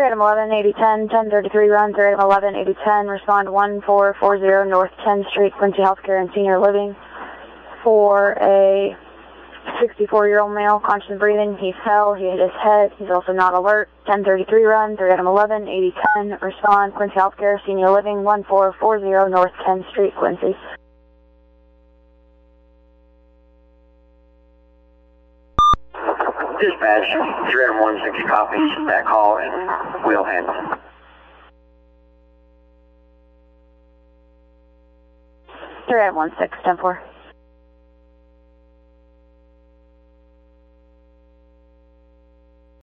Item 11, 8010, 1033 run, 3 Item 11, 8010, respond 1440 North 10th Street, Quincy Healthcare and Senior Living for a 64-year-old male, conscious and breathing. He's fell, he hit his head, he's also not alert. 1033 run, 3 Item 11, 8010, respond Quincy Healthcare, Senior Living, 1440 North 10th Street, Quincy. Dispatch, 316 copies that call and we'll handle it. 3 Item 16, 10-4.